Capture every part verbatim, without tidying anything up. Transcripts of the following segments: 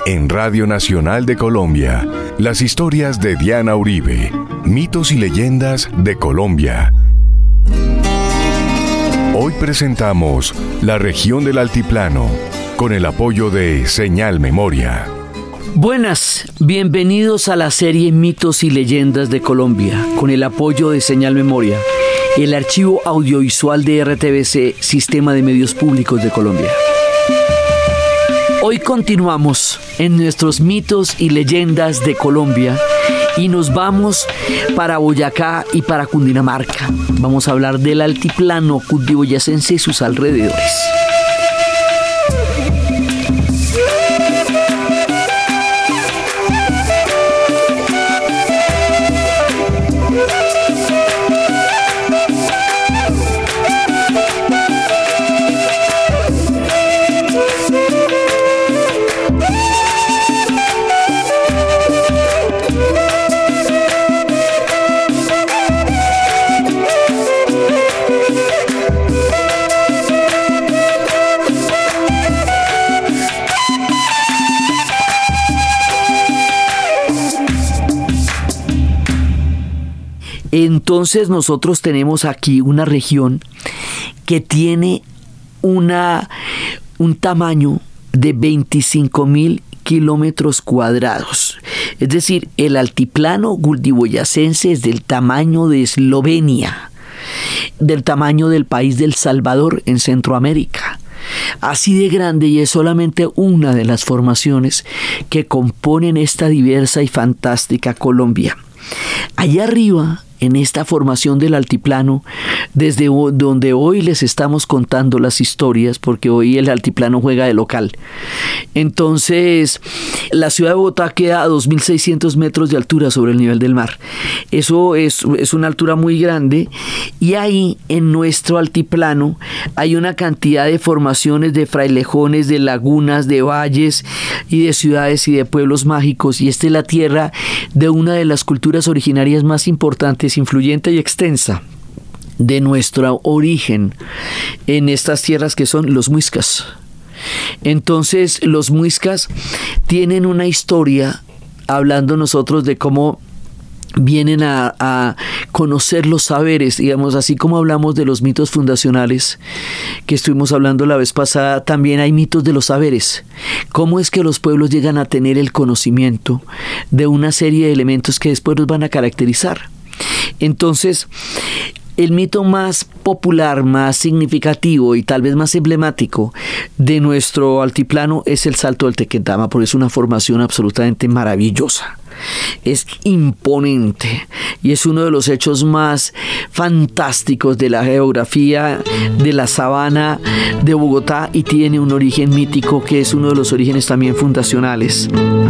En Radio Nacional de Colombia, las historias de Diana Uribe, mitos y leyendas de Colombia. Hoy presentamos la región del Altiplano, con el apoyo de Señal Memoria. Buenas, bienvenidos a la serie Mitos y Leyendas de Colombia, con el apoyo de Señal Memoria, el archivo audiovisual de R T V C, Sistema de Medios Públicos de Colombia. Hoy continuamos en nuestros mitos y leyendas de Colombia y nos vamos para Boyacá y para Cundinamarca. Vamos a hablar del altiplano cundiboyacense y sus alrededores. Entonces nosotros tenemos aquí una región que tiene una, un tamaño de veinticinco mil kilómetros cuadrados. Es decir, el altiplano cundiboyacense es del tamaño de Eslovenia, del tamaño del país del Salvador en Centroamérica. Así de grande, y es solamente una de las formaciones que componen esta diversa y fantástica Colombia. Allá arriba, en esta formación del altiplano, desde donde hoy les estamos contando las historias, porque hoy el altiplano juega de local. Entonces, la ciudad de Bogotá queda a dos mil seiscientos metros de altura sobre el nivel del mar. Eso es, es una altura muy grande, y ahí en nuestro altiplano hay una cantidad de formaciones de frailejones, de lagunas, de valles y de ciudades y de pueblos mágicos, y esta es la tierra de una de las culturas originarias más importantes, influyente y extensa de nuestro origen en estas tierras, que son los muiscas. Entonces, los muiscas tienen una historia, hablando nosotros de cómo vienen a, a conocer los saberes, digamos, así como hablamos de los mitos fundacionales que estuvimos hablando la vez pasada, también hay mitos de los saberes. ¿Cómo es que los pueblos llegan a tener el conocimiento de una serie de elementos que después los van a caracterizar? Entonces, el mito más popular, más significativo y tal vez más emblemático de nuestro altiplano es el Salto del Tequendama, porque es una formación absolutamente maravillosa. Es imponente y es uno de los hechos más fantásticos de la geografía de la sabana de Bogotá, y tiene un origen mítico que es uno de los orígenes también fundacionales.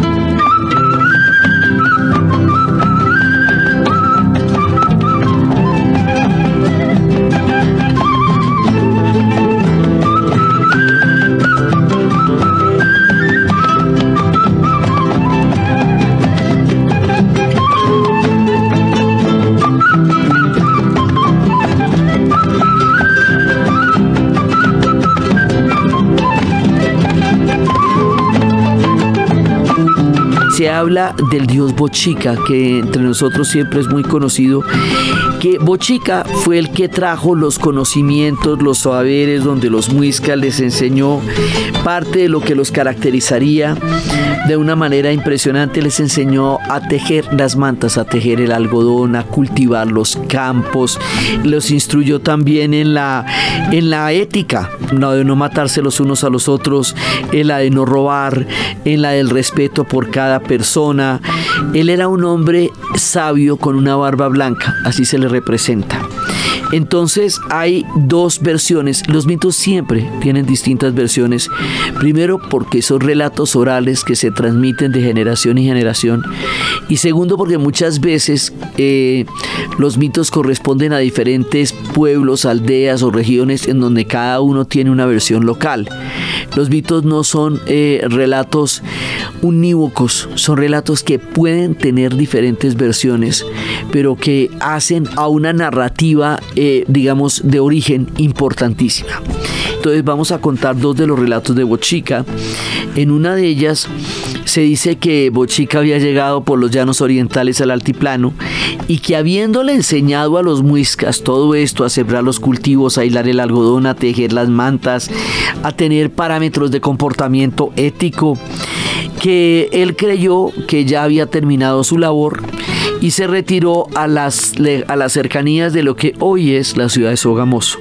Se habla del dios Bochica, que entre nosotros siempre es muy conocido, que Bochica fue el que trajo los conocimientos, los saberes, donde los muiscas les enseñó parte de lo que los caracterizaría de una manera impresionante. Les enseñó a tejer las mantas, a tejer el algodón, a cultivar los campos. Los instruyó también en la, en la ética, la de no matarse los unos a los otros, en la de no robar, en la del respeto por cada persona. Él era un hombre sabio con una barba blanca, así se le representa. Entonces hay dos versiones. Los mitos siempre tienen distintas versiones. Primero, porque son relatos orales que se transmiten de generación en generación. Y segundo, porque muchas veces eh, los mitos corresponden a diferentes pueblos, aldeas o regiones en donde cada uno tiene una versión local. Los mitos no son eh, relatos unívocos, son relatos que pueden tener diferentes versiones, pero que hacen a una narrativa, eh, digamos, de origen importantísima. entonces vamos a contar dos de los relatos de Bochica. En una de ellas se dice que Bochica había llegado por los llanos orientales al altiplano y que habiéndole enseñado a los muiscas todo esto, a sembrar los cultivos, a hilar el algodón, a tejer las mantas, a tener parámetros de comportamiento ético, que él creyó que ya había terminado su labor y se retiró a las, a las cercanías de lo que hoy es la ciudad de Sogamoso.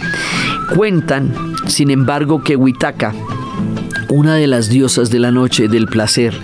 Cuentan, sin embargo, que Huitaca, una de las diosas de la noche, del placer,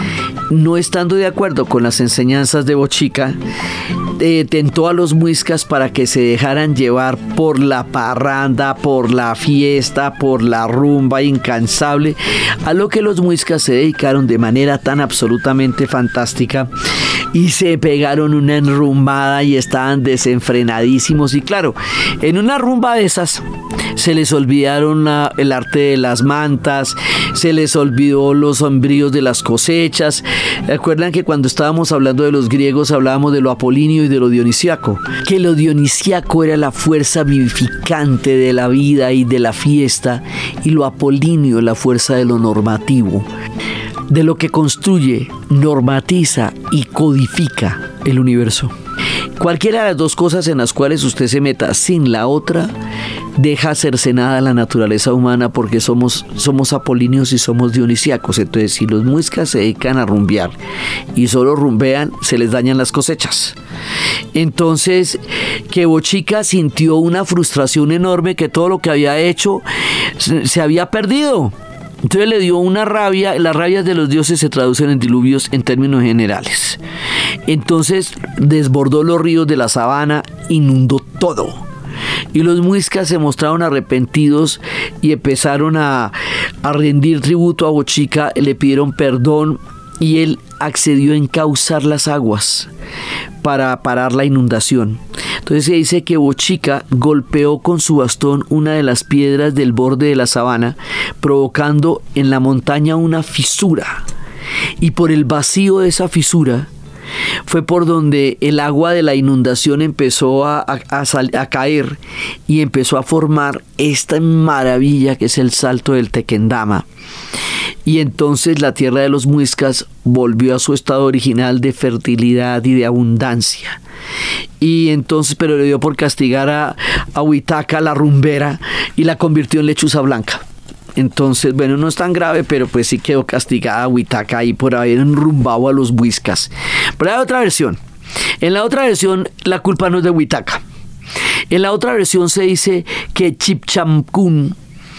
no estando de acuerdo con las enseñanzas de Bochica, eh, tentó a los muiscas para que se dejaran llevar por la parranda, por la fiesta, por la rumba incansable, a lo que los muiscas se dedicaron de manera tan absolutamente fantástica y se pegaron una enrumbada y estaban desenfrenadísimos. Y claro, en una rumba de esas se les olvidaron la, el arte de las mantas, se les olvidó los sombríos de las cosechas. Recuerdan que cuando estábamos hablando de los griegos hablábamos de lo apolíneo y de lo dionisíaco, que lo dionisíaco era la fuerza vivificante de la vida y de la fiesta, y lo apolíneo la fuerza de lo normativo, de lo que construye, normatiza y codifica el universo. Cualquiera de las dos cosas en las cuales usted se meta sin la otra, deja cercenada la naturaleza humana, porque somos, somos apolíneos y somos dionisíacos. Entonces, si los muiscas se dedican a rumbear y solo rumbean, se les dañan las cosechas. Entonces, que Bochica sintió una frustración enorme, que todo lo que había hecho se, se había perdido. Entonces le dio una rabia. Las rabias de los dioses se traducen en diluvios en términos generales. Entonces desbordó los ríos de la sabana, inundó todo. Y los muiscas se mostraron arrepentidos y empezaron a, a rendir tributo a Bochica, le pidieron perdón y él accedió a encauzar las aguas para parar la inundación. Entonces se dice que Bochica golpeó con su bastón una de las piedras del borde de la sabana, provocando en la montaña una fisura. Y por el vacío de esa fisura fue por donde el agua de la inundación empezó a, a, a, sal, a caer y empezó a formar esta maravilla que es el Salto del Tequendama. Y entonces la tierra de los muiscas volvió a su estado original de fertilidad y de abundancia. Y entonces, pero le dio por castigar a, a Huitaca, la rumbera, y la convirtió en lechuza blanca. Entonces, bueno, no es tan grave, pero pues sí quedó castigada Huitaca ahí por haber enrumbado a los muiscas. Pero hay otra versión. En la otra versión, la culpa no es de Huitaca. En la otra versión se dice que Chipchancún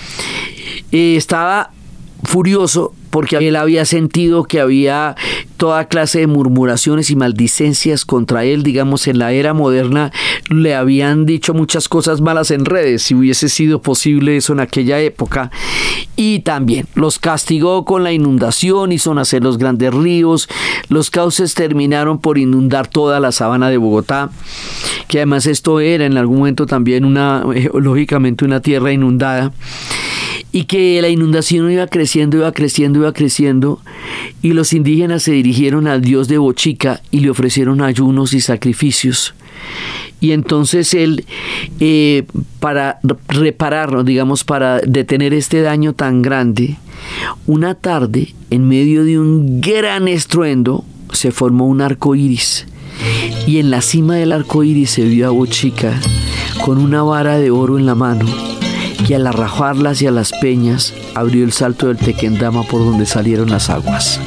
eh, estaba furioso porque él había sentido que había toda clase de murmuraciones y maldicencias contra él. Digamos, en la era moderna le habían dicho muchas cosas malas en redes, si hubiese sido posible eso en aquella época. Y también los castigó con la inundación, hizo nacer los grandes ríos, los cauces terminaron por inundar toda la sabana de Bogotá, que además esto era en algún momento también una, lógicamente, una tierra inundada. Y que la inundación iba creciendo, iba creciendo, iba creciendo, y los indígenas se dirigieron al dios de Bochica y le ofrecieron ayunos y sacrificios. Y entonces él, eh, para repararlo, digamos, para detener este daño tan grande, una tarde, en medio de un gran estruendo, se formó un arco iris. Y en la cima del arco iris se vio a Bochica con una vara de oro en la mano, y al arrojarla hacia las peñas, abrió el Salto del Tequendama por donde salieron las aguas.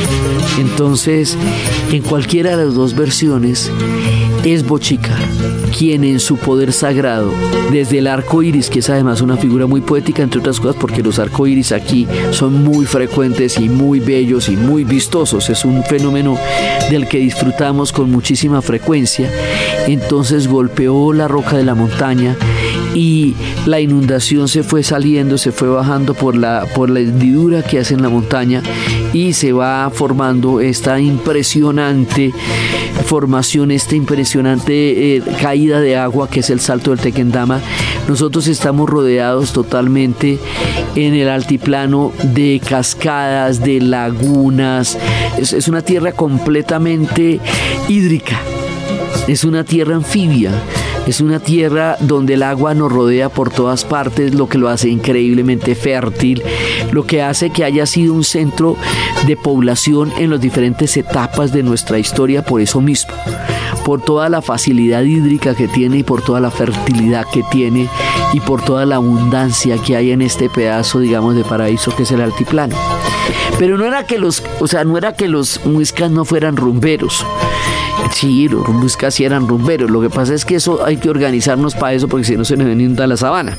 Entonces, en cualquiera de las dos versiones, es Bochica quien en su poder sagrado, desde el arco iris, que es además una figura muy poética, entre otras cosas, porque los arco iris aquí son muy frecuentes y muy bellos y muy vistosos, es un fenómeno del que disfrutamos con muchísima frecuencia. Entonces golpeó la roca de la montaña y la inundación se fue saliendo, se fue bajando por la, por la hendidura que hace en la montaña, y se va formando esta impresionante formación, esta impresionante eh, caída de agua que es el Salto del Tequendama. Nosotros estamos rodeados totalmente en el altiplano de cascadas, de lagunas. Es, es una tierra completamente hídrica, es una tierra anfibia. Es una tierra donde el agua nos rodea por todas partes, lo que lo hace increíblemente fértil, lo que hace que haya sido un centro de población en las diferentes etapas de nuestra historia por eso mismo, por toda la facilidad hídrica que tiene y por toda la fertilidad que tiene y por toda la abundancia que hay en este pedazo, digamos, de paraíso que es el altiplano. Pero no era que los, o sea, no era que los muiscas no fueran rumberos. Sí, los muiscas sí eran rumberos. Lo que pasa es que eso hay que organizarnos para eso, porque si no se nos inunda la sabana.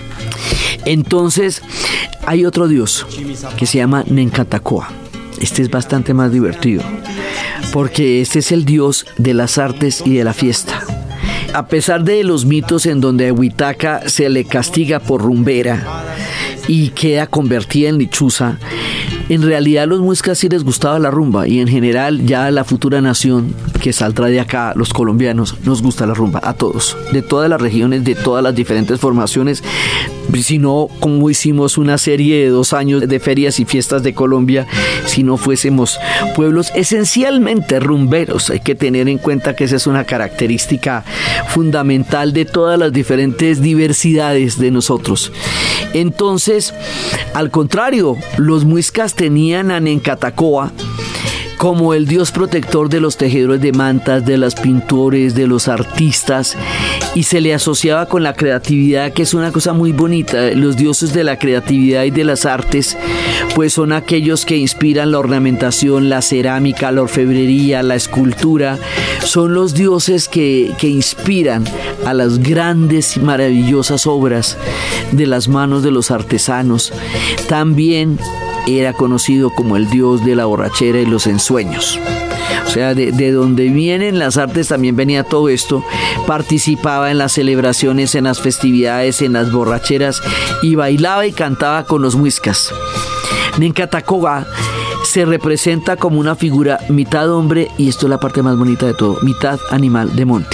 Entonces, hay otro dios que se llama Nencatacoa. Este es bastante más divertido, porque este es el dios de las artes y de la fiesta. A pesar de los mitos en donde a Huitaca se le castiga por rumbera y queda convertida en lechuza, en realidad a los muiscas sí les gustaba la rumba, y en general ya la futura nación que saldrá de acá, los colombianos, nos gusta la rumba, a todos, de todas las regiones, de todas las diferentes formaciones. Si no, como hicimos una serie de dos años de ferias y fiestas de Colombia, si no fuésemos pueblos esencialmente rumberos. Hay que tener en cuenta que esa es una característica fundamental de todas las diferentes diversidades de nosotros. Entonces, al contrario, los muiscas tenían a Nencatacoa como el dios protector de los tejedores de mantas, de los pintores, de los artistas, y se le asociaba con la creatividad, que es una cosa muy bonita. Los dioses de la creatividad y de las artes pues son aquellos que inspiran la ornamentación, la cerámica, la orfebrería, la escultura. Son los dioses que, que inspiran a las grandes y maravillosas obras de las manos de los artesanos. También era conocido como el dios de la borrachera y los ensueños. O sea, de, de donde vienen las artes también venía todo esto. Participaba en las celebraciones, en las festividades, en las borracheras, y bailaba y cantaba con los muiscas. Nencatacoa se representa como una figura mitad hombre, y esto es la parte más bonita de todo, mitad animal de monte.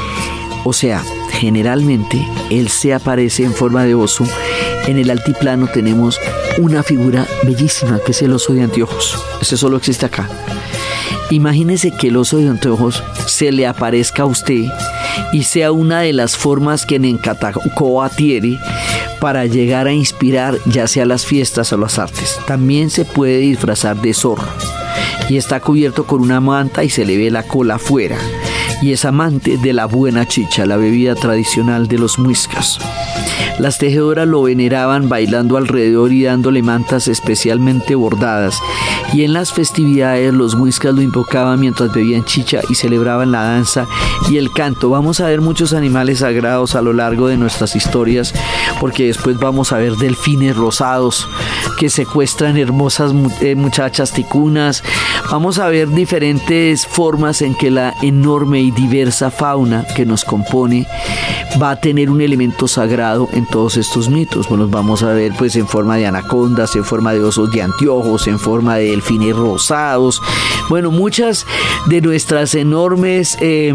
O sea, generalmente él se aparece en forma de oso. En el altiplano tenemos una figura bellísima que es el oso de anteojos. Ese solo existe acá. Imagínese que el oso de anteojos se le aparezca a usted y sea una de las formas que Nencatacoa tiene para llegar a inspirar ya sea las fiestas o las artes. También se puede disfrazar de zorro y está cubierto con una manta y se le ve la cola afuera, y es amante de la buena chicha, la bebida tradicional de los muiscas. Las tejedoras lo veneraban bailando alrededor y dándole mantas especialmente bordadas, y en las festividades los muiscas lo invocaban mientras bebían chicha y celebraban la danza y el canto. Vamos a ver muchos animales sagrados a lo largo de nuestras historias, porque después vamos a ver delfines rosados que secuestran hermosas muchachas ticunas. Vamos a ver diferentes formas en que la enorme y diversa fauna que nos compone va a tener un elemento sagrado en todos estos mitos. Bueno, los vamos a ver pues en forma de anacondas, en forma de osos de anteojos, en forma de delfines rosados. Bueno, muchas de nuestras enormes eh,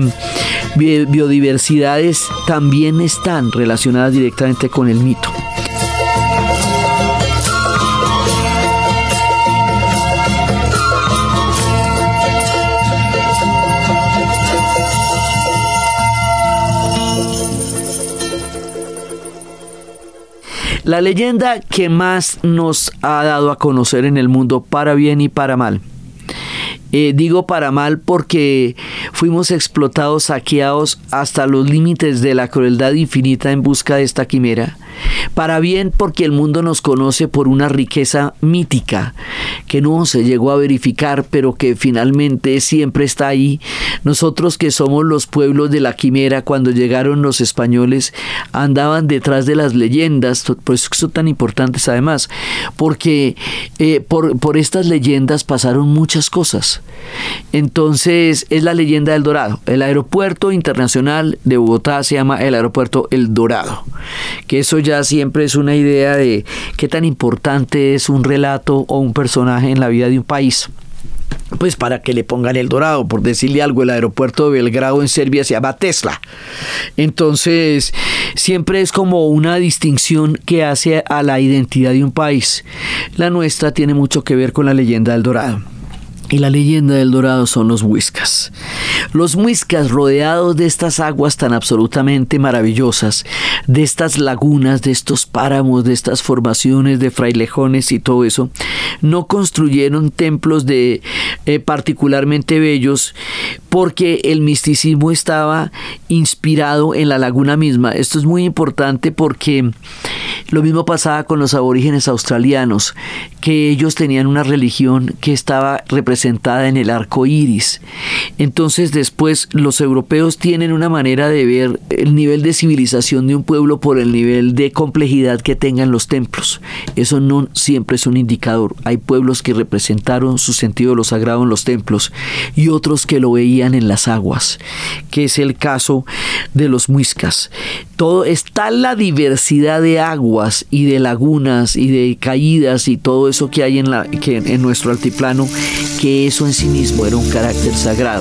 biodiversidades también están relacionadas directamente con el mito. La leyenda que más nos ha dado a conocer en el mundo, para bien y para mal, Eh, digo para mal porque fuimos explotados, saqueados hasta los límites de la crueldad infinita en busca de esta quimera. Para bien porque el mundo nos conoce por una riqueza mítica que no se llegó a verificar, pero que finalmente siempre está ahí. Nosotros que somos los pueblos de la quimera, cuando llegaron los españoles, andaban detrás de las leyendas, por eso son tan importantes además, porque eh, por, por estas leyendas pasaron muchas cosas. Entonces es la leyenda del Dorado. El aeropuerto internacional de Bogotá se llama el aeropuerto El Dorado, que eso ya siempre es una idea de qué tan importante es un relato o un personaje en la vida de un país. Pues para que le pongan El Dorado, por decirle algo, el aeropuerto de Belgrado en Serbia se llama Tesla. Entonces siempre es como una distinción que hace a la identidad de un país. La nuestra tiene mucho que ver con la leyenda del Dorado. Y la leyenda del Dorado son los muiscas. Los muiscas, rodeados de estas aguas tan absolutamente maravillosas, de estas lagunas, de estos páramos, de estas formaciones de frailejones y todo eso, no construyeron templos de eh, particularmente bellos, porque el misticismo estaba inspirado en la laguna misma. Esto es muy importante porque lo mismo pasaba con los aborígenes australianos, que ellos tenían una religión que estaba representada en el arco iris. Entonces después los europeos tienen una manera de ver el nivel de civilización de un pueblo por el nivel de complejidad que tengan los templos. Eso no siempre es un indicador. Hay pueblos que representaron su sentido de lo sagrado en los templos y otros que lo veían en las aguas, que es el caso de los muiscas. Todo está la diversidad de aguas y de lagunas y de caídas y todo eso que hay en, la, que en nuestro altiplano, que eso en sí mismo era un carácter sagrado.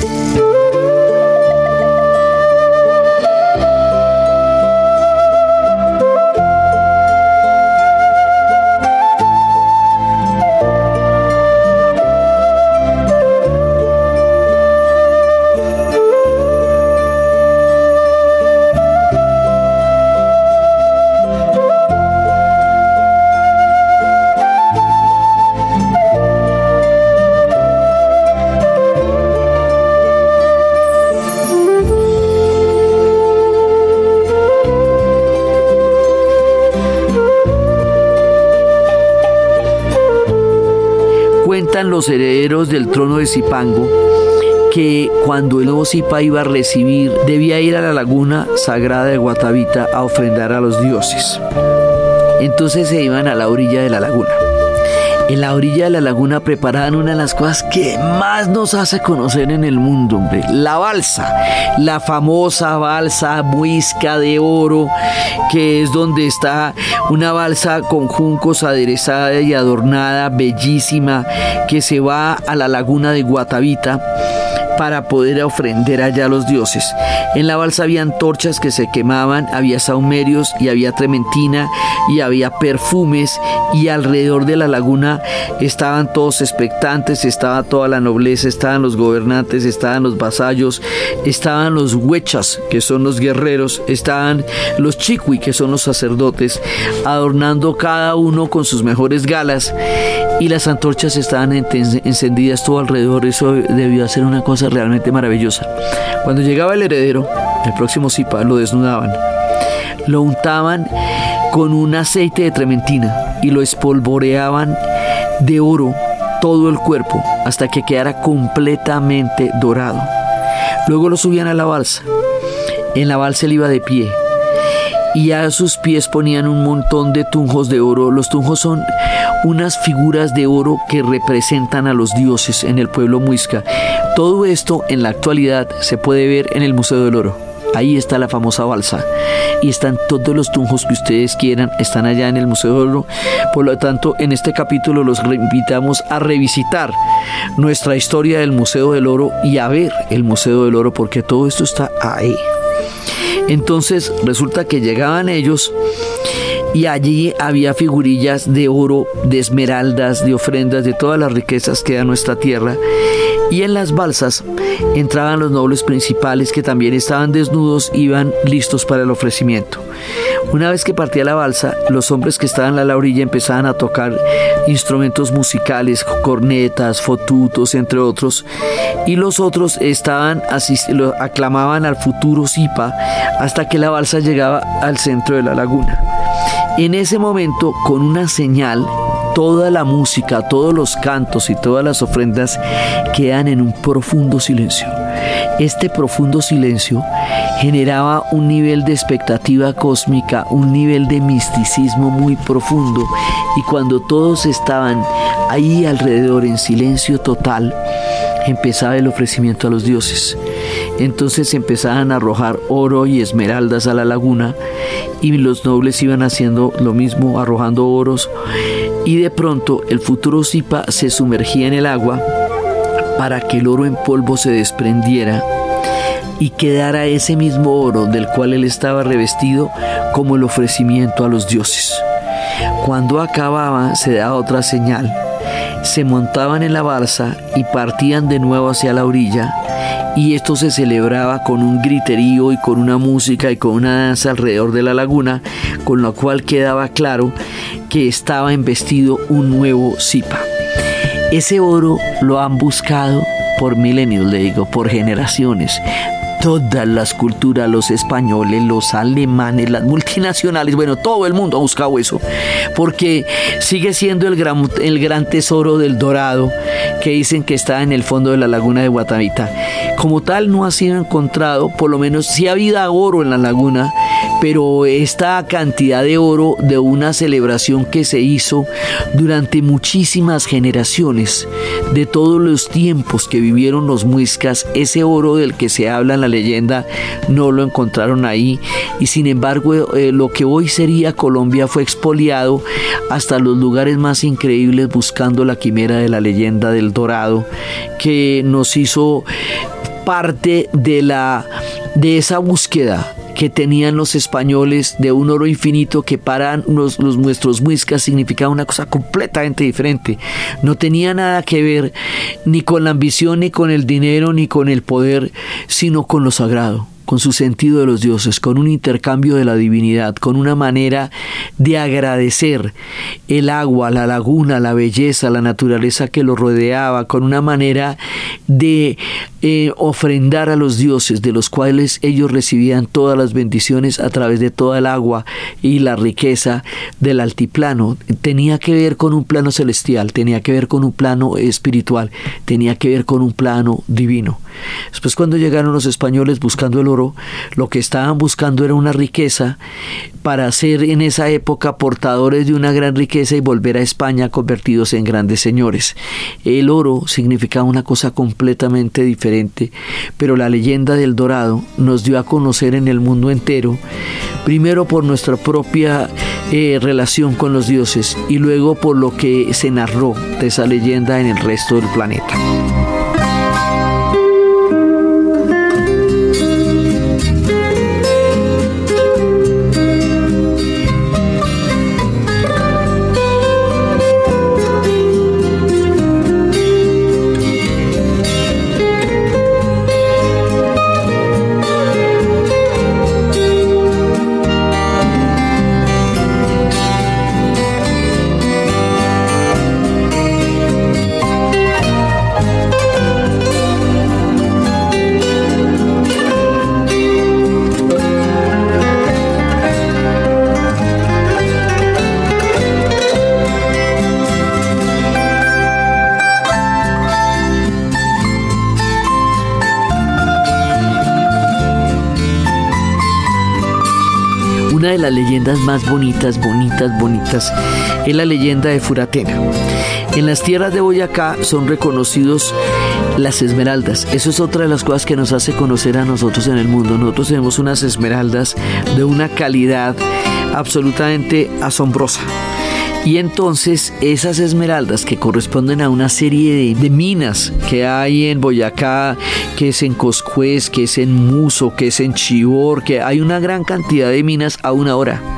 Los herederos del trono de Zipango que cuando el nuevo Zipa iba a recibir, debía ir a la laguna sagrada de Guatavita a ofrendar a los dioses. Entonces se iban a la orilla de la laguna. En la orilla de la laguna preparaban una de las cosas que más nos hace conocer en el mundo, hombre, la balsa, la famosa balsa muisca de oro, que es donde está una balsa con juncos aderezada y adornada, bellísima, que se va a la laguna de Guatavita para poder ofrendar allá a los dioses. En la balsa había antorchas que se quemaban, había saumerios y había trementina y había perfumes, y alrededor de la laguna estaban todos expectantes, estaba toda la nobleza, estaban los gobernantes, estaban los vasallos, estaban los huechas, que son los guerreros, estaban los chiqui, que son los sacerdotes, adornando cada uno con sus mejores galas, y las antorchas estaban encendidas todo alrededor. Eso debió ser una cosa realmente maravillosa. Cuando llegaba el heredero, el próximo Zipa, lo desnudaban, lo untaban con un aceite de trementina y lo espolvoreaban de oro todo el cuerpo hasta que quedara completamente dorado. Luego lo subían a la balsa. En la balsa él iba de pie y a sus pies ponían un montón de tunjos de oro. Los tunjos son unas figuras de oro que representan a los dioses en el pueblo muisca. Todo esto en la actualidad se puede ver en el Museo del Oro. Ahí está la famosa balsa y están todos los tunjos que ustedes quieran, están allá en el Museo del Oro. Por lo tanto, en este capítulo los invitamos a revisitar nuestra historia del Museo del Oro y a ver el Museo del Oro, porque todo esto está ahí. Entonces resulta que llegaban ellos y allí había figurillas de oro, de esmeraldas, de ofrendas, de todas las riquezas que da nuestra tierra. Y en las balsas entraban los nobles principales, que también estaban desnudos, iban listos para el ofrecimiento. Una vez que partía la balsa, los hombres que estaban a la orilla empezaban a tocar instrumentos musicales, cornetas, fotutos, entre otros, y los otros estaban asist- lo aclamaban al futuro Zipa hasta que la balsa llegaba al centro de la laguna. En ese momento, con una señal, toda la música, todos los cantos y todas las ofrendas quedan en un profundo silencio. Este profundo silencio generaba un nivel de expectativa cósmica, un nivel de misticismo muy profundo, y cuando todos estaban ahí alrededor en silencio total, empezaba el ofrecimiento a los dioses. Entonces empezaban a arrojar oro y esmeraldas a la laguna, y los nobles iban haciendo lo mismo, arrojando oros, y de pronto el futuro Zipa se sumergía en el agua para que el oro en polvo se desprendiera y quedara ese mismo oro del cual él estaba revestido como el ofrecimiento a los dioses. Cuando acababa, se daba otra señal. Se montaban en la balsa y partían de nuevo hacia la orilla, y esto se celebraba con un griterío y con una música y con una danza alrededor de la laguna, con lo cual quedaba claro que estaba embestido un nuevo Zipa. Ese oro lo han buscado por milenios, le digo, por generaciones. Todas las culturas, los españoles, los alemanes, las multinacionales, bueno, todo el mundo ha buscado eso, porque sigue siendo el gran, el gran tesoro del dorado que dicen que está en el fondo de la laguna de Guatavita. Como tal no ha sido encontrado, por lo menos sí ha habido oro en la laguna, pero esta cantidad de oro de una celebración que se hizo durante muchísimas generaciones, de todos los tiempos que vivieron los muiscas, ese oro del que se habla en la leyenda no lo encontraron ahí, y sin embargo eh, lo que hoy sería Colombia fue expoliado hasta los lugares más increíbles, buscando la quimera de la leyenda del dorado, que nos hizo parte de la de esa búsqueda que tenían los españoles de un oro infinito, que para los, los nuestros muiscas significaba una cosa completamente diferente. No tenía nada que ver ni con la ambición, ni con el dinero, ni con el poder, sino con lo sagrado, con su sentido de los dioses, con un intercambio de la divinidad, con una manera de agradecer el agua, la laguna, la belleza, la naturaleza que lo rodeaba, con una manera de eh, ofrendar a los dioses, de los cuales ellos recibían todas las bendiciones a través de toda el agua y la riqueza del altiplano. Tenía que ver con un plano celestial, tenía que ver con un plano espiritual, tenía que ver con un plano divino. Después, cuando llegaron los españoles buscando el oro, lo que estaban buscando era una riqueza para ser en esa época portadores de una gran riqueza y volver a España convertidos en grandes señores. El oro significaba una cosa completamente diferente, pero la leyenda del dorado nos dio a conocer en el mundo entero, primero por nuestra propia eh, relación con los dioses, y luego por lo que se narró de esa leyenda en el resto del planeta. Una de las leyendas más bonitas, bonitas, bonitas es la leyenda de Furatena. En las tierras de Boyacá son reconocidos las esmeraldas. Eso es otra de las cosas que nos hace conocer a nosotros en el mundo. Nosotros tenemos unas esmeraldas de una calidad absolutamente asombrosa. Y entonces esas esmeraldas, que corresponden a una serie de, de minas que hay en Boyacá, que es en Coscuez, que es en Muso, que es en Chivor, que hay una gran cantidad de minas a una hora.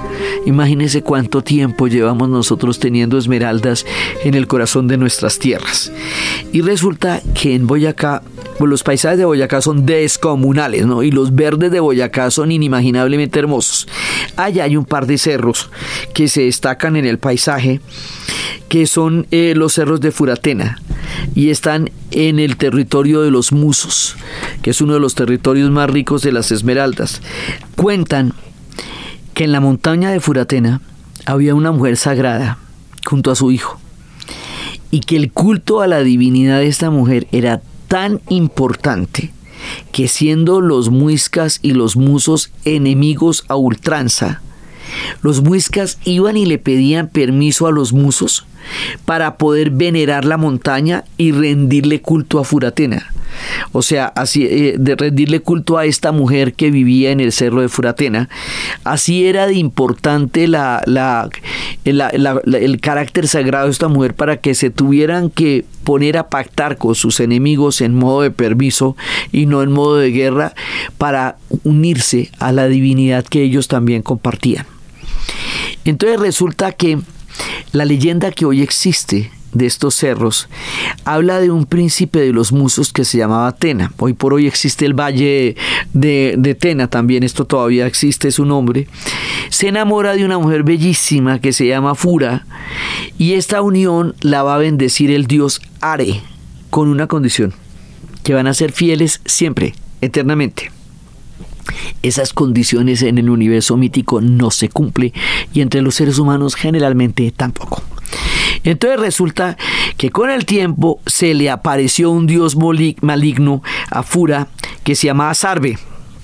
Imagínense cuánto tiempo llevamos nosotros teniendo esmeraldas en el corazón de nuestras tierras. Y resulta que en Boyacá, pues los paisajes de Boyacá son descomunales, ¿no? Y los verdes de Boyacá son inimaginablemente hermosos. Allá hay un par de cerros que se destacan en el paisaje, que son eh, los cerros de Furatena, y están en el territorio de los Musos, que es uno de los territorios más ricos de las esmeraldas. Cuentan que en la montaña de Furatena había una mujer sagrada junto a su hijo, y que el culto a la divinidad de esta mujer era tan importante que, siendo los muiscas y los musos enemigos a ultranza, los muiscas iban y le pedían permiso a los musos para poder venerar la montaña y rendirle culto a Furatena. O sea, así, eh, de rendirle culto a esta mujer que vivía en el cerro de Furatena. Así era de importante la, la, la, la, la, el carácter sagrado de esta mujer, para que se tuvieran que poner a pactar con sus enemigos en modo de permiso y no en modo de guerra, para unirse a la divinidad que ellos también compartían. Entonces resulta que la leyenda que hoy existe de estos cerros habla de un príncipe de los Musos que se llamaba Tena. Hoy por hoy existe el valle de, de Tena también, esto todavía existe, es un hombre. Se enamora de una mujer bellísima que se llama Fura, y esta unión la va a bendecir el dios Are, con una condición: que van a ser fieles siempre, eternamente. Esas condiciones en el universo mítico no se cumplen, y entre los seres humanos generalmente tampoco. Entonces resulta que con el tiempo se le apareció un dios maligno a Fura que se llamaba Sarve,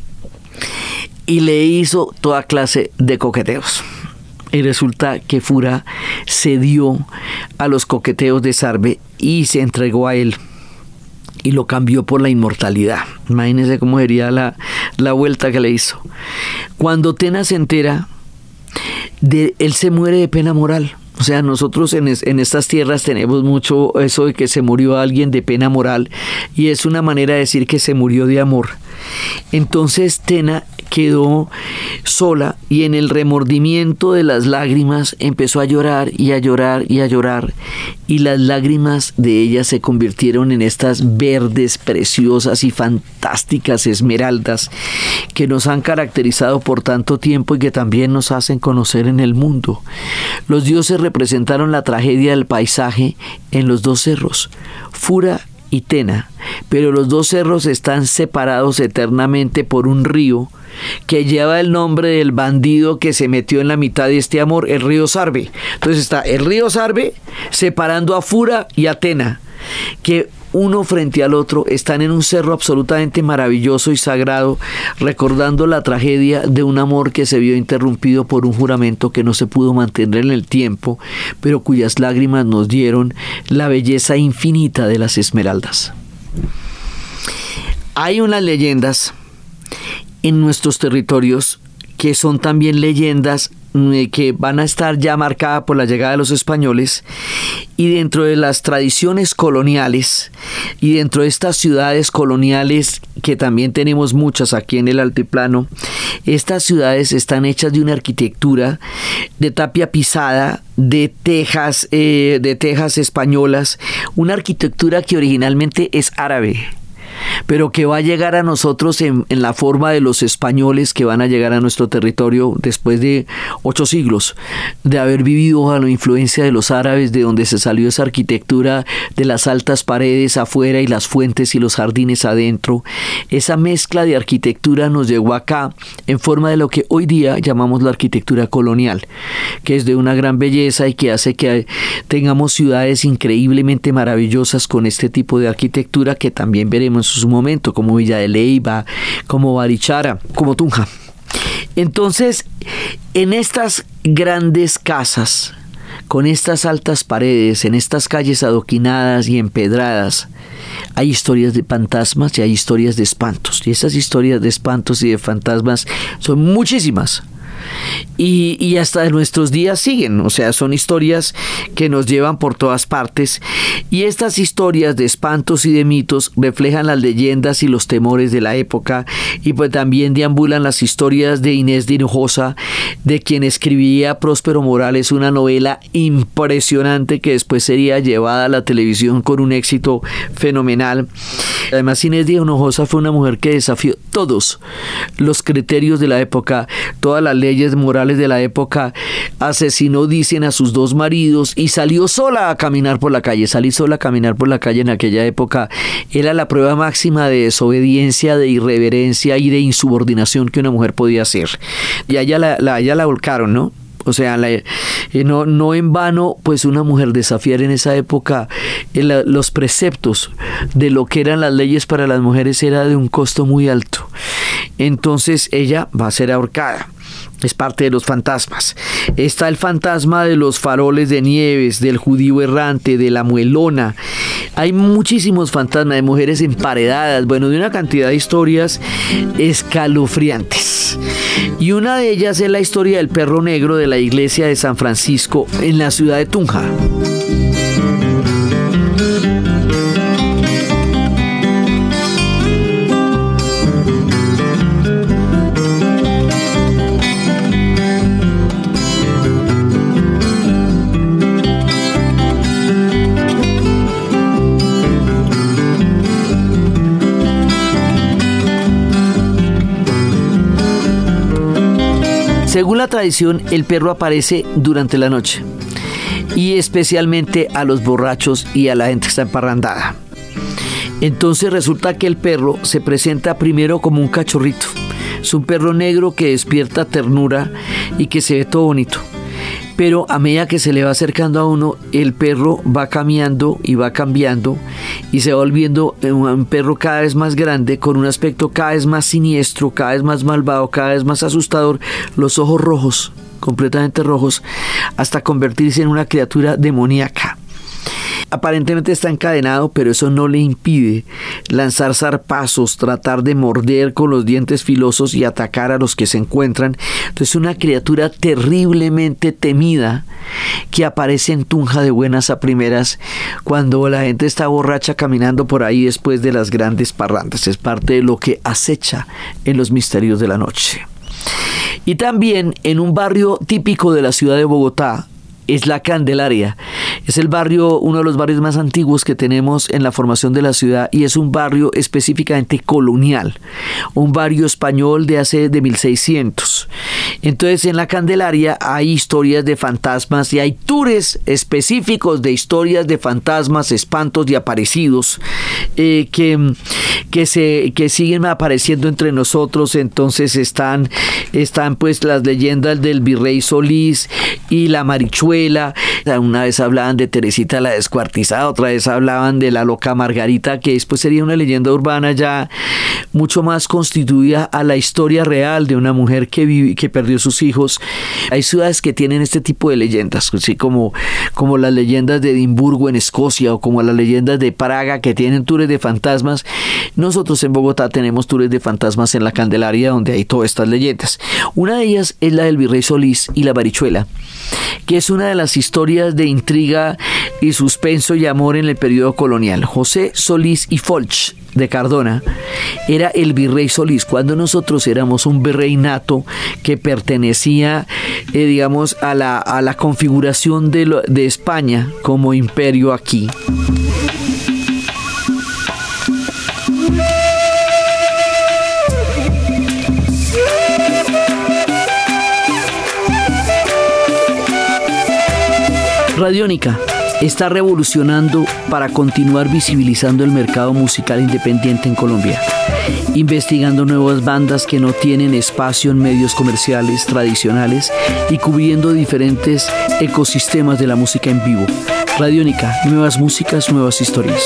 y le hizo toda clase de coqueteos. Y resulta que Fura cedió a los coqueteos de Sarve y se entregó a él, y lo cambió por la inmortalidad. Imagínense cómo sería la, la vuelta que le hizo. Cuando Tena se entera, de, él se muere de pena moral. O sea, nosotros en, es, en estas tierras tenemos mucho eso de que se murió alguien de pena moral, y es una manera de decir que se murió de amor. Entonces Tena quedó sola, y en el remordimiento de las lágrimas empezó a llorar y a llorar y a llorar, y las lágrimas de ella se convirtieron en estas verdes, preciosas y fantásticas esmeraldas que nos han caracterizado por tanto tiempo y que también nos hacen conocer en el mundo. Los dioses representaron la tragedia del paisaje en los dos cerros, Fura y Tena, pero los dos cerros están separados eternamente por un río que lleva el nombre del bandido que se metió en la mitad de este amor, el río Sarve. Entonces está el río Sarve separando a Fura y a Tena, que uno frente al otro están en un cerro absolutamente maravilloso y sagrado, recordando la tragedia de un amor que se vio interrumpido por un juramento que no se pudo mantener en el tiempo, pero cuyas lágrimas nos dieron la belleza infinita de las esmeraldas. Hay unas leyendas en nuestros territorios que son también leyendas que van a estar ya marcadas por la llegada de los españoles, y dentro de las tradiciones coloniales y dentro de estas ciudades coloniales, que también tenemos muchas aquí en el altiplano, estas ciudades están hechas de una arquitectura de tapia pisada, de tejas, eh, de tejas españolas, una arquitectura que originalmente es árabe, pero que va a llegar a nosotros en, en la forma de los españoles que van a llegar a nuestro territorio después de ocho siglos de haber vivido bajo la influencia de los árabes, de donde se salió esa arquitectura de las altas paredes afuera y las fuentes y los jardines adentro. Esa mezcla de arquitectura nos llegó acá en forma de lo que hoy día llamamos la arquitectura colonial, que es de una gran belleza y que hace que tengamos ciudades increíblemente maravillosas con este tipo de arquitectura, que también veremos en su momento, como Villa de Leyva, como Barichara, como Tunja. Entonces, en estas grandes casas, con estas altas paredes, en estas calles adoquinadas y empedradas, hay historias de fantasmas y hay historias de espantos. Y esas historias de espantos y de fantasmas son muchísimas. Y, y hasta en nuestros días siguen, o sea, son historias que nos llevan por todas partes, y estas historias de espantos y de mitos reflejan las leyendas y los temores de la época, y pues también deambulan las historias de Inés de Hinojosa, de quien escribía Próspero Morales, una novela impresionante que después sería llevada a la televisión con un éxito fenomenal. Además, Inés de Hinojosa fue una mujer que desafió todos los criterios de la época, todas las leyes morales de la época. Asesinó, dicen, a sus dos maridos y salió sola a caminar por la calle. Salir sola a caminar por la calle en aquella época era la prueba máxima de desobediencia, de irreverencia y de insubordinación que una mujer podía hacer. Y allá la, la, allá la volcaron, ¿no? O sea, la, eh, no, no en vano, pues una mujer desafiar en esa época eh, la, los preceptos de lo que eran las leyes para las mujeres era de un costo muy alto. Entonces ella va a ser ahorcada. Es parte de los fantasmas. Está el fantasma de los faroles de Nieves, del judío errante, de la muelona. Hay muchísimos fantasmas de mujeres emparedadas, bueno, de una cantidad de historias escalofriantes. Y una de ellas es la historia del perro negro de la iglesia de San Francisco en la ciudad de Tunja. Según la tradición, el perro aparece durante la noche, y especialmente a los borrachos y a la gente que está emparrandada. Entonces resulta que el perro se presenta primero como un cachorrito. Es un perro negro que despierta ternura y que se ve todo bonito. Pero a medida que se le va acercando a uno, el perro va cambiando y va cambiando y se va volviendo un perro cada vez más grande, con un aspecto cada vez más siniestro, cada vez más malvado, cada vez más asustador, los ojos rojos, completamente rojos, hasta convertirse en una criatura demoníaca. Aparentemente está encadenado, pero eso no le impide lanzar zarpazos, tratar de morder con los dientes filosos y atacar a los que se encuentran. Entonces, una criatura terriblemente temida que aparece en Tunja de buenas a primeras cuando la gente está borracha caminando por ahí después de las grandes parrandas. Es parte de lo que acecha en los misterios de la noche. Y también en un barrio típico de la ciudad de Bogotá, es la Candelaria. Es el barrio, uno de los barrios más antiguos que tenemos en la formación de la ciudad, y es un barrio específicamente colonial, un barrio español de hace de mil seiscientos. Entonces, en la Candelaria hay historias de fantasmas y hay tours específicos de historias de fantasmas, espantos y aparecidos eh, que, que, se, que siguen apareciendo entre nosotros. Entonces están, están pues las leyendas del Virrey Solís y la Marichuela. Una vez hablaban de Teresita la Descuartizada, otra vez hablaban de la Loca Margarita, que después sería una leyenda urbana ya mucho más constituida a la historia real de una mujer que, vive, que perdió sus hijos. Hay ciudades que tienen este tipo de leyendas, así como, como las leyendas de Edimburgo en Escocia, o como las leyendas de Praga, que tienen tours de fantasmas. Nosotros en Bogotá tenemos tours de fantasmas en la Candelaria, donde hay todas estas leyendas. Una de ellas es la del Virrey Solís y la Marichuela, que es una de las historias de intriga y suspenso y amor en el periodo colonial. José Solís y Folch de Cardona era el Virrey Solís, cuando nosotros éramos un virreinato que pertenecía, eh, digamos, a la, a la configuración de, lo, de España como imperio aquí. Radiónica está revolucionando para continuar visibilizando el mercado musical independiente en Colombia, investigando nuevas bandas que no tienen espacio en medios comerciales tradicionales y cubriendo diferentes ecosistemas de la música en vivo. Radiónica, nuevas músicas, nuevas historias.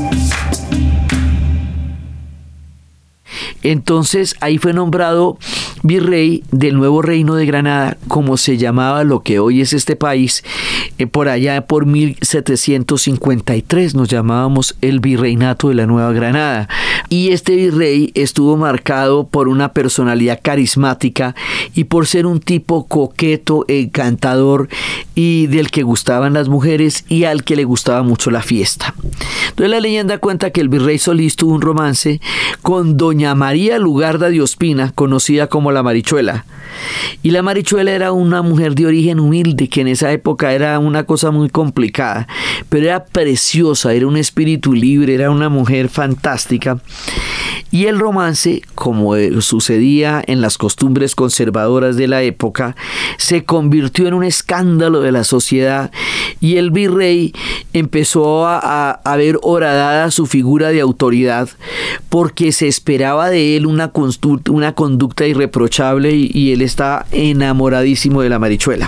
Entonces ahí fue nombrado virrey del nuevo reino de Granada, como se llamaba lo que hoy es este país, eh, por allá por mil setecientos cincuenta y tres nos llamábamos el virreinato de la Nueva Granada. Y este virrey estuvo marcado por una personalidad carismática y por ser un tipo coqueto, encantador y del que gustaban las mujeres y al que le gustaba mucho la fiesta. Entonces la leyenda cuenta que el virrey Solís tuvo un romance con doña María Lugarda de Ospina, conocida como la Marichuela. Y la Marichuela era una mujer de origen humilde, que en esa época era una cosa muy complicada, pero era preciosa, era un espíritu libre, era una mujer fantástica. Y el romance, como sucedía en las costumbres conservadoras de la época, se convirtió en un escándalo de la sociedad y el virrey empezó a, a, a ver horadada su figura de autoridad porque se esperaba de él una, una conducta irreprochable y, y él está enamoradísimo de la Marichuela.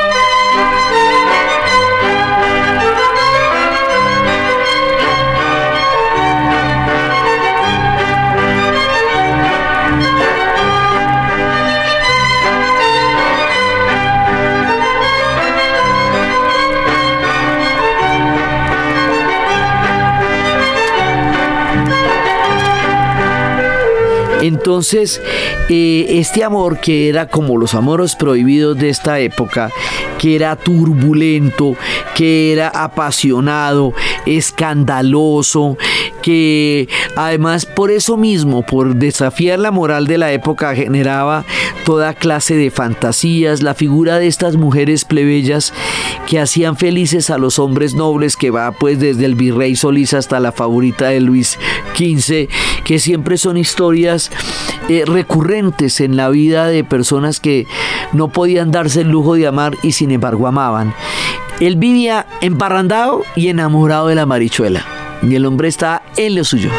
Entonces, eh, este amor que era como los amores prohibidos de esta época, que era turbulento, que era apasionado, escandaloso, que además por eso mismo, por desafiar la moral de la época, generaba toda clase de fantasías, la figura de estas mujeres plebeyas que hacían felices a los hombres nobles, que va pues desde el virrey Solís hasta la favorita de Luis quince, que siempre son historias eh, recurrentes en la vida de personas que no podían darse el lujo de amar y sin embargo amaban. Él vivía emparrandado y enamorado de la Marichuela, y el hombre está en lo suyo.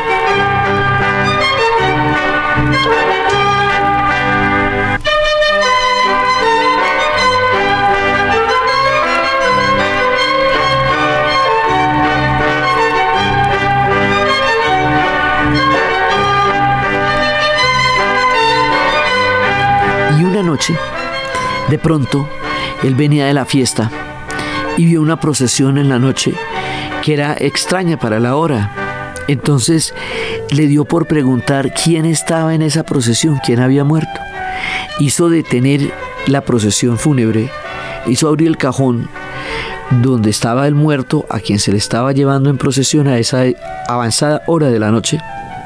Y una noche, de pronto, él venía de la fiesta y vio una procesión en la noche que era extraña para la hora. Entonces le dio por preguntar quién estaba en esa procesión, quién había muerto. Hizo detener la procesión fúnebre, hizo abrir el cajón donde estaba el muerto, a quien se le estaba llevando en procesión a esa avanzada hora de la noche.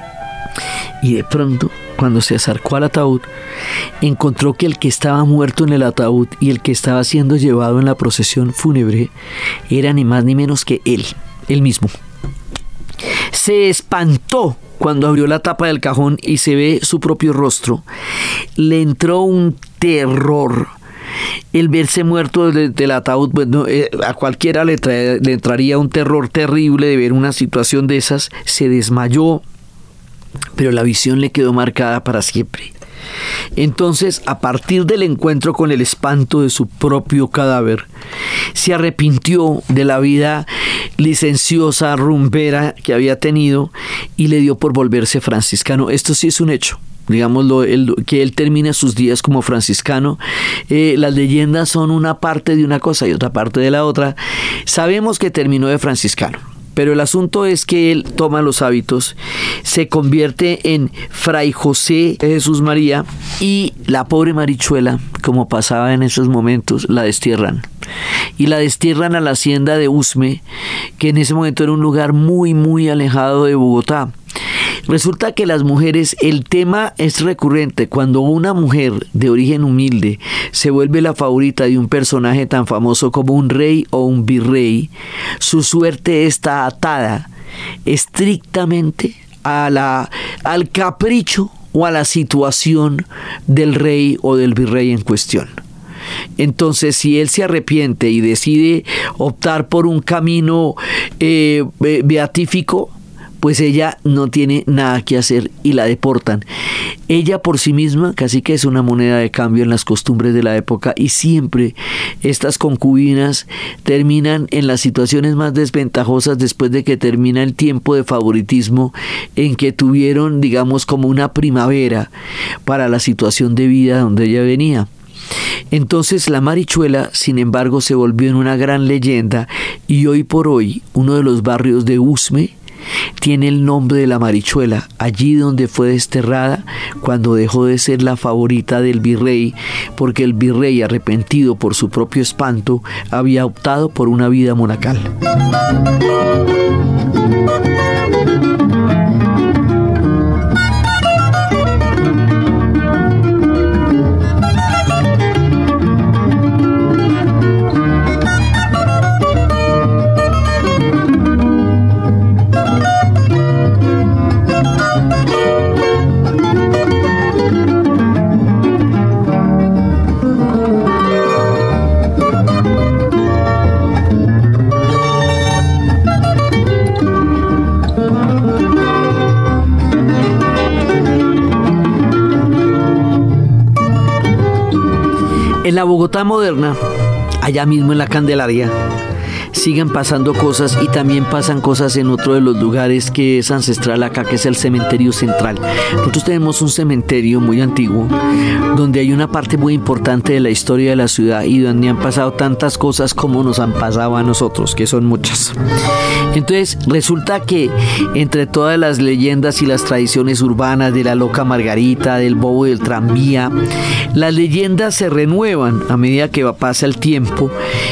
Y de pronto, cuando se acercó al ataúd, encontró que el que estaba muerto en el ataúd y el que estaba siendo llevado en la procesión fúnebre era ni más ni menos que él, él mismo. Se espantó cuando abrió la tapa del cajón y se ve su propio rostro. Le entró un terror. El verse muerto del, del ataúd, bueno, eh, a cualquiera le, trae, le entraría un terror terrible de ver una situación de esas. Se desmayó, pero la visión le quedó marcada para siempre. Entonces, a partir del encuentro con el espanto de su propio cadáver, se arrepintió de la vida licenciosa, rumbera que había tenido y le dio por volverse franciscano. Esto sí es un hecho. Digámoslo, el, que él termina sus días como franciscano. Eh, las leyendas son una parte de una cosa y otra parte de la otra. Sabemos que terminó de franciscano, pero el asunto es que él toma los hábitos, se convierte en Fray José de Jesús María, y la pobre Marichuela, como pasaba en esos momentos, la destierran. Y la destierran a la hacienda de Usme, que en ese momento era un lugar muy, muy alejado de Bogotá. Resulta que las mujeres, el tema es recurrente. Cuando una mujer de origen humilde se vuelve la favorita de un personaje tan famoso como un rey o un virrey, su suerte está atada estrictamente a la, al capricho o a la situación del rey o del virrey en cuestión. Entonces, si él se arrepiente y decide optar por un camino eh, beatífico, pues ella no tiene nada que hacer y la deportan. Ella por sí misma casi que es una moneda de cambio en las costumbres de la época, y siempre estas concubinas terminan en las situaciones más desventajosas después de que termina el tiempo de favoritismo en que tuvieron, digamos, como una primavera para la situación de vida donde ella venía. Entonces la Marichuela, sin embargo, se volvió en una gran leyenda, y hoy por hoy uno de los barrios de Usme tiene el nombre de la Marichuela, allí donde fue desterrada cuando dejó de ser la favorita del virrey, porque el virrey, arrepentido por su propio espanto, había optado por una vida monacal. En la Bogotá moderna, allá mismo en la Candelaria, siguen pasando cosas, y también pasan cosas en otro de los lugares que es ancestral acá, que es el cementerio central. Nosotros tenemos un cementerio muy antiguo donde hay una parte muy importante de la historia de la ciudad y donde han pasado tantas cosas como nos han pasado a nosotros, que son muchas. Entonces resulta que entre todas las leyendas y las tradiciones urbanas de la loca Margarita, del bobo del tranvía, las leyendas se renuevan a medida que pasa el tiempo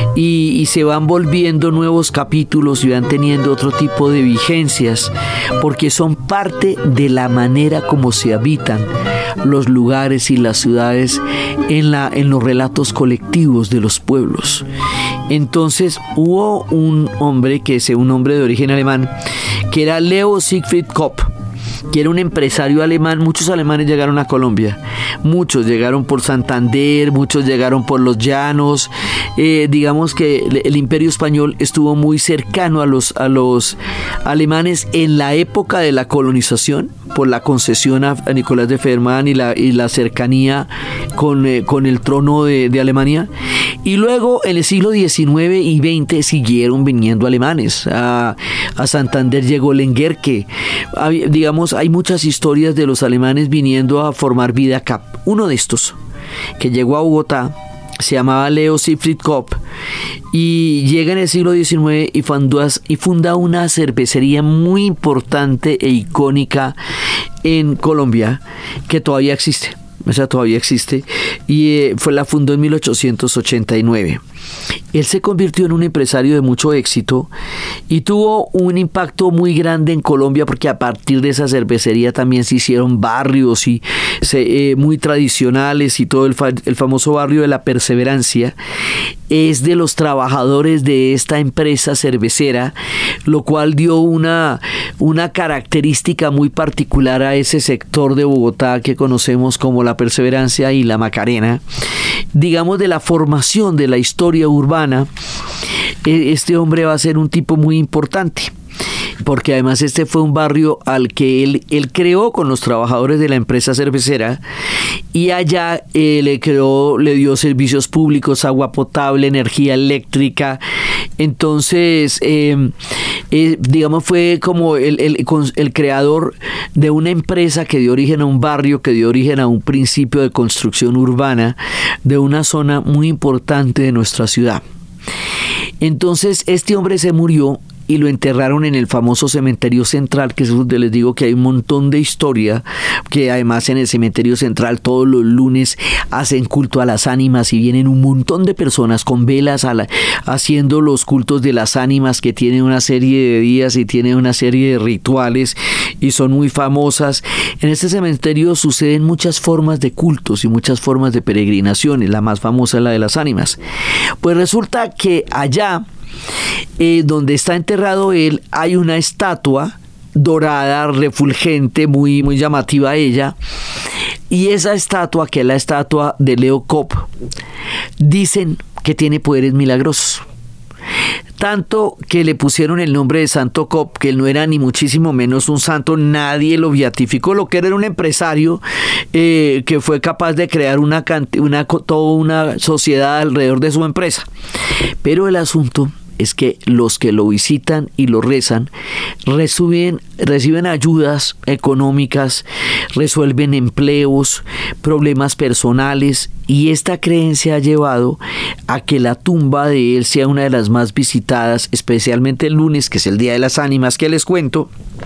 y, y se van volviendo nuevos capítulos y van teniendo otro tipo de vigencias, porque son parte de la manera como se habitan los lugares y las ciudades en, la, en los relatos colectivos de los pueblos. Entonces hubo un hombre, que es un hombre de origen alemán, que era Leo Siegfried Kopp, que era un empresario alemán. Muchos alemanes llegaron a Colombia, muchos llegaron por Santander, muchos llegaron por los llanos. Eh, digamos que el imperio español estuvo muy cercano a los, a los alemanes en la época de la colonización, por la concesión a, a Nicolás de Fermán y la, y la cercanía con, eh, con el trono de, de Alemania. Y luego en el siglo diecinueve y veinte siguieron viniendo alemanes. A, a Santander llegó Lenguerque. Había, digamos, hay muchas historias de los alemanes viniendo a formar vida acá. Uno de estos, que llegó a Bogotá, se llamaba Leo Siegfried Kopp, y llega en el siglo diecinueve y, fundó, y funda una cervecería muy importante e icónica en Colombia, que todavía existe. O sea, todavía existe, y eh, fue, la fundó en mil ochocientos ochenta y nueve. Él se convirtió en un empresario de mucho éxito y tuvo un impacto muy grande en Colombia, porque a partir de esa cervecería también se hicieron barrios y se, eh, muy tradicionales, y todo el, fa el famoso barrio de La Perseverancia es de los trabajadores de esta empresa cervecera, lo cual dio una, una característica muy particular a ese sector de Bogotá que conocemos como La Perseverancia y La Macarena. Digamos, de la formación de la historia urbana, este hombre va a ser un tipo muy importante, porque además este fue un barrio al que él, él creó con los trabajadores de la empresa cervecera, y allá eh, le creó, le dio servicios públicos, agua potable, energía eléctrica. Entonces, eh, eh, digamos, fue como el, el, el creador de una empresa que dio origen a un barrio, que dio origen a un principio de construcción urbana de una zona muy importante de nuestra ciudad. Entonces, este hombre se murió y lo enterraron en el famoso cementerio central, que es donde les digo que hay un montón de historia, que además en el cementerio central todos los lunes hacen culto a las ánimas y vienen un montón de personas con velas a la, haciendo los cultos de las ánimas, que tienen una serie de días y tienen una serie de rituales y son muy famosas. En este cementerio suceden muchas formas de cultos y muchas formas de peregrinaciones. La más famosa es la de las ánimas. Pues resulta que allá, Eh, donde está enterrado él, hay una estatua dorada, refulgente, muy, muy llamativa ella, y esa estatua, que es la estatua de Leo Kopp, dicen que tiene poderes milagrosos. tanto que le pusieron el nombre de Santo Cobb, que él no era ni muchísimo menos un santo, nadie lo beatificó, lo que era un empresario eh, que fue capaz de crear una, una, toda una sociedad alrededor de su empresa. Pero el asunto es que los que lo visitan y lo rezan reciben, reciben ayudas económicas, resuelven empleos, problemas personales, y esta creencia ha llevado a que la tumba de él sea una de las más visitadas, especialmente el lunes, que es el Día de las Ánimas que les cuento.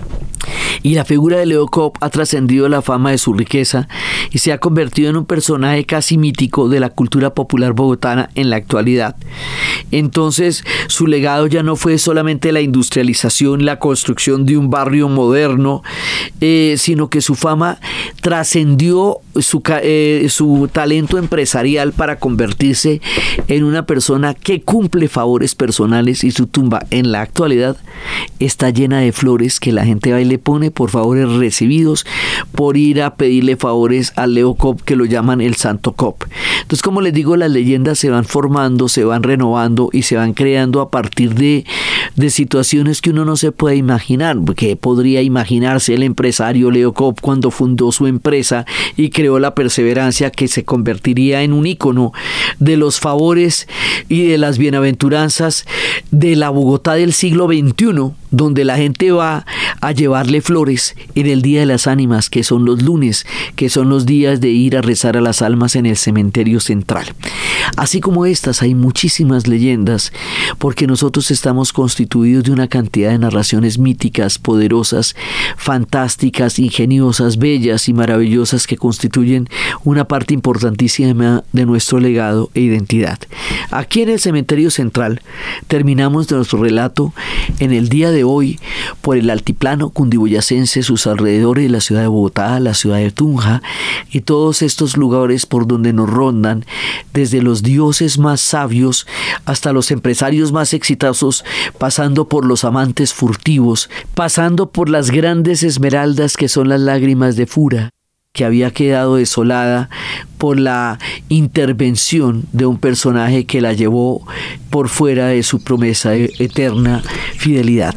Y la figura de Leo Cobb ha trascendido la fama de su riqueza y se ha convertido en un personaje casi mítico de la cultura popular bogotana en la actualidad. Entonces, su legado ya no fue solamente la industrialización, la construcción de un barrio moderno, eh, sino que su fama trascendió su, eh, su talento empresarial para convertirse en una persona que cumple favores personales, y su tumba en la actualidad está llena de flores que la gente va y le pone por favores recibidos por ir a pedirle favores a Leo Cobb, que lo llaman el Santo Cobb. Entonces, como les digo, las leyendas se van formando, se van renovando y se van creando a partir de, de situaciones que uno no se puede imaginar, porque podría imaginarse el empresario Leo Cobb cuando fundó su empresa y creó la perseverancia, que se convertiría en un ícono de los favores y de las bienaventuranzas de la Bogotá del siglo veintiuno, donde la gente va a llevarle flores en el Día de las Ánimas, que son los lunes, que son los días de ir a rezar a las almas en el cementerio central. Así como estas, hay muchísimas leyendas, porque nosotros estamos constituidos de una cantidad de narraciones míticas, poderosas, fantásticas, ingeniosas, bellas y maravillosas, que constituyen una parte importantísima de nuestro legado e identidad. Aquí en el cementerio central terminamos nuestro relato en el día de hoy por el altiplano cundiboyacense, sus alrededores, la ciudad de Bogotá, la ciudad de Tunja y todos estos lugares por donde nos rondan, desde los dioses más sabios hasta los empresarios más exitosos, pasando por los amantes furtivos, pasando por las grandes esmeraldas que son las lágrimas de Fura, que había quedado desolada por la intervención de un personaje que la llevó por fuera de su promesa de eterna fidelidad.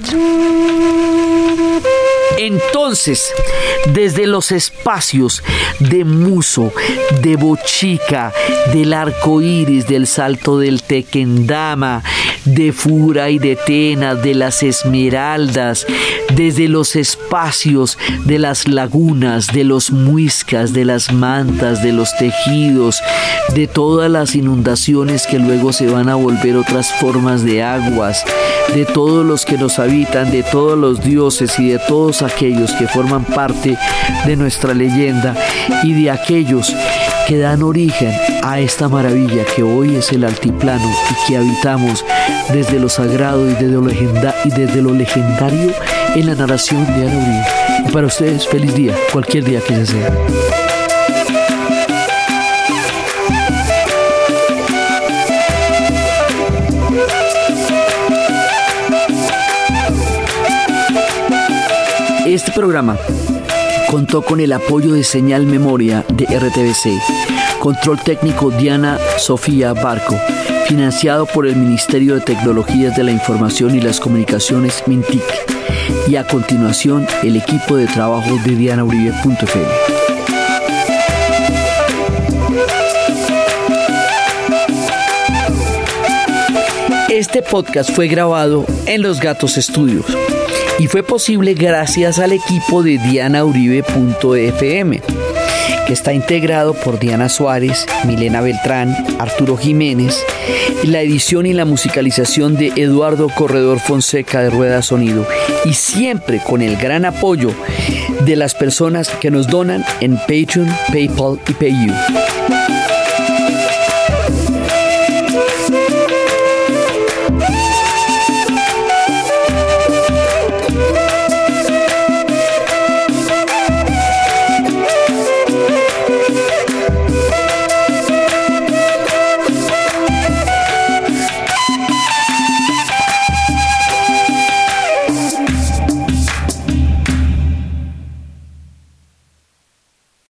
Entonces, desde los espacios de Muso, de Bochica, del Arco Iris, del Salto del Tequendama, de Fura y de Tena, de las Esmeraldas, desde los espacios de las lagunas, de los muiscas, de las mantas, de los tejidos, de todas las inundaciones que luego se van a volver otras formas de aguas, de todos los que nos habitan, de todos los dioses y de todos aquellos que forman parte de nuestra leyenda y de aquellos que dan origen a esta maravilla que hoy es el altiplano y que habitamos desde lo sagrado y desde lo, legenda- y desde lo legendario en la narración de Diana Uribe. Y para ustedes, feliz día, cualquier día que sea. Este programa contó con el apoyo de Señal Memoria de R T V C, control técnico Diana Sofía Barco, financiado por el Ministerio de Tecnologías de la Información y las Comunicaciones, MINTIC, y a continuación el equipo de trabajo de diana uribe punto f m. Este podcast fue grabado en Los Gatos Estudios y fue posible gracias al equipo de diana uribe punto f m, que está integrado por Diana Suárez, Milena Beltrán, Arturo Jiménez, y la edición y la musicalización de Eduardo Corredor Fonseca de Rueda Sonido, y siempre con el gran apoyo de las personas que nos donan en Patreon, PayPal y PayU.